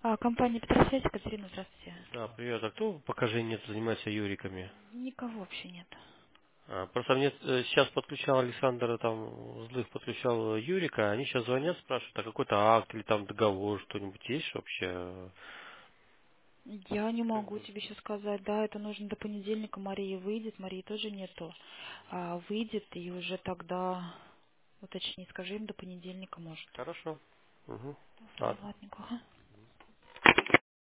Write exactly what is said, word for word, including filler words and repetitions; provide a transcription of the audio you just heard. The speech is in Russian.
А, компания Петросвязь, Екатерина, здравствуйте. Да, привет. А кто пока нет занимается юриками? Никого вообще нет. А, просто мне э, сейчас подключал Александр, там, злых подключал Юрика, они сейчас звонят, спрашивают, а какой-то акт или там договор, что-нибудь есть вообще? Я не Как могу бы. тебе сейчас сказать, да, это нужно до понедельника, Мария выйдет, Марии тоже нету. А, выйдет и уже тогда уточни, скажи им до понедельника, может. Хорошо. Угу. Давай, Ладно. ладненько. Ага.